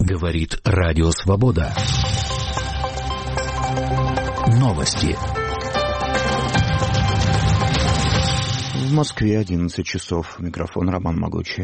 Говорит Радио Свобода. Новости. В Москве 11 часов. Микрофон Роман Могучий.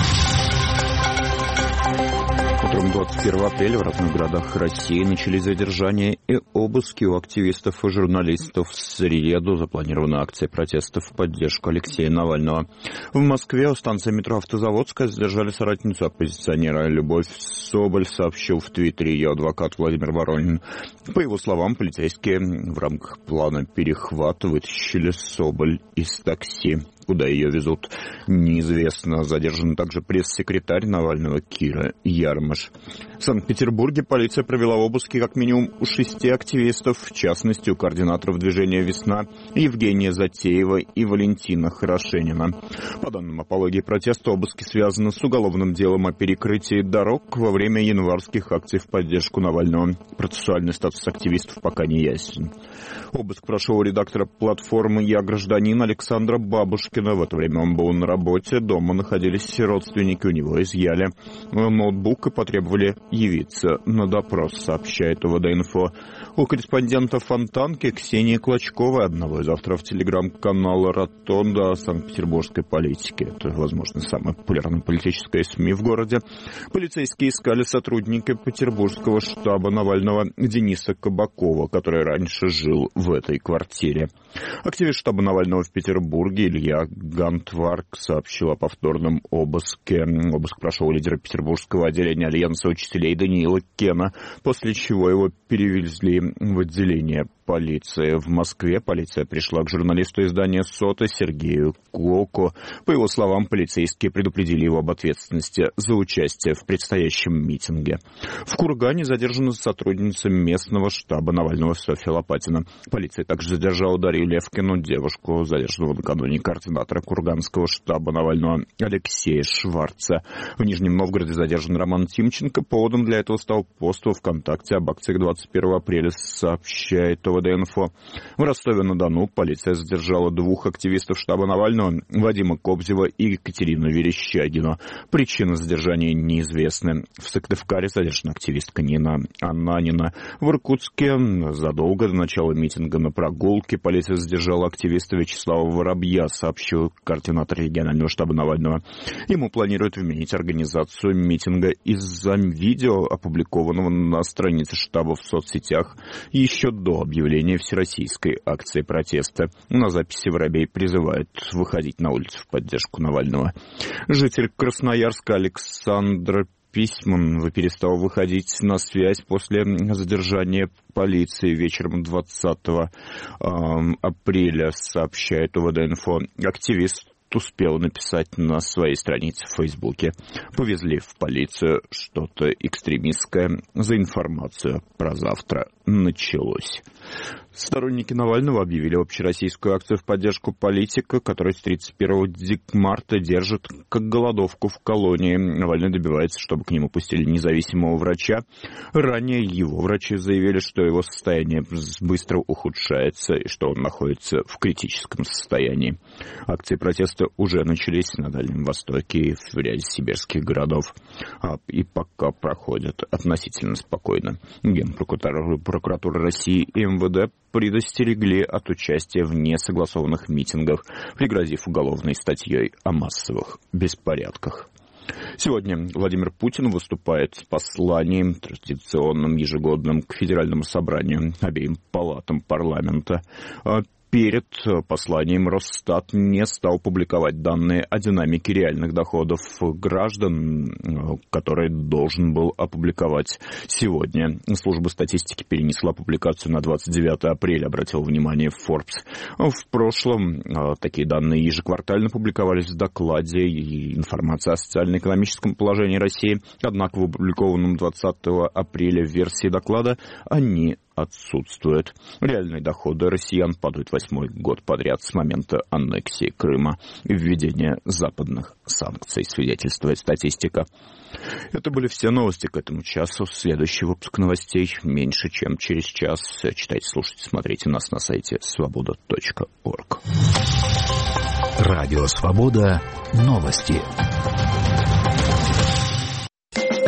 Утром 21 апреля в разных городах России начались задержания и обыски у активистов и журналистов. В среду запланирована акция протеста в поддержку Алексея Навального. В Москве у станции метро Автозаводская задержали соратницу оппозиционера. Любовь Соболь сообщил в Твиттере ее адвокат Владимир Воронин. По его словам, полицейские в рамках плана перехвата вытащили Соболь из такси. Куда ее везут, неизвестно. Задержан также пресс-секретарь Навального Кира Ярмаш. В Санкт-Петербурге полиция провела обыски как минимум у 6 активистов, в частности, у координаторов движения «Весна» Евгения Затеева и Валентина Хорошенина. По данным апологии протеста, обыски связаны с уголовным делом о перекрытии дорог во время январских акций в поддержку Навального. Процессуальный статус активистов пока не ясен. Обыск прошел у редактора платформы «Я гражданин» Александра Бабушкина. В это время он был на работе, дома находились родственники, у него изъяли ноутбук и потребовали явиться на допрос, сообщает УВД-инфо. У корреспондента Фонтанки Ксении Клочковой, одного из авторов телеграм-канала «Ротонда» о санкт-петербургской политике. Это, возможно, самая популярная политическая СМИ в городе. Полицейские искали сотрудника петербургского штаба Навального Дениса Кабакова, который раньше жил в этой квартире. Активист штаба Навального в Петербурге Илья Гантварк сообщил о повторном обыске. Обыск прошел у лидера петербургского отделения Альянса учителей Даниила Кена, после чего его перевезли в отделение полиции. В Москве полиция пришла к журналисту издания «Сота» Сергею Клоку. По его словам, полицейские предупредили его об ответственности за участие в предстоящем митинге. В Кургане задержана сотрудница местного штаба Навального Софья Лопатина. Полиция также задержала Дарью Левкину, девушку, задержанного накануне координатора Курганского штаба Навального Алексея Шварца. В Нижнем Новгороде задержан Роман Тимченко. Поводом для этого стал пост во ВКонтакте об акциях 21 апреля, сообщает УВД-инфо. В Ростове-на-Дону полиция задержала 2 активистов штаба Навального, Вадима Кобзева и Екатерину Верещагину. Причина задержания неизвестны. В Сыктывкаре задержана активистка Нина Ананина. В Иркутске задолго до начала митинга на прогулке полиция задержала активиста Вячеслава Воробья, сообщил координатор регионального штаба Навального. Ему планируют вменить организацию митинга из-за видео, опубликованного на странице штаба в соцсетях еще до объявления всероссийской акции протеста. На записи Воробей призывает выходить на улицу в поддержку Навального. Житель Красноярска Александр Письман перестал выходить на связь после задержания полиции вечером 20 апреля, сообщает УВД-инфо. Активист успел написать на своей странице в Фейсбуке: повезли в полицию, что-то экстремистское, за информацию про завтра началось. Сторонники Навального объявили общероссийскую акцию в поддержку политика, который с 31 марта держит как голодовку в колонии. Навальный добивается, чтобы к нему пустили независимого врача. Ранее его врачи заявили, что его состояние быстро ухудшается и что он находится в критическом состоянии. Акции протеста уже начались на Дальнем Востоке и в ряде сибирских городов, и пока проходят относительно спокойно. Генпрокуратура России и МВД предостерегли от участия в несогласованных митингах, пригрозив уголовной статьей о массовых беспорядках. Сегодня Владимир Путин выступает с посланием, традиционным ежегодным, к Федеральному собранию, обеим палатам парламента. Перед посланием Росстат не стал публиковать данные о динамике реальных доходов граждан, которые должен был опубликовать сегодня. Служба статистики перенесла публикацию на 29 апреля, обратил внимание Forbes. В прошлом такие данные ежеквартально публиковались в докладе и информации о социально-экономическом положении России. Однако в опубликованном 20 апреля версии доклада они отсутствуют. Реальные доходы россиян падают 8-й год подряд с момента аннексии Крыма и введения западных санкций, свидетельствует статистика. Это были все новости к этому часу. Следующий выпуск новостей меньше, чем через час. Читайте, слушайте, смотрите нас на сайте svoboda.org. Радио Свобода. Новости.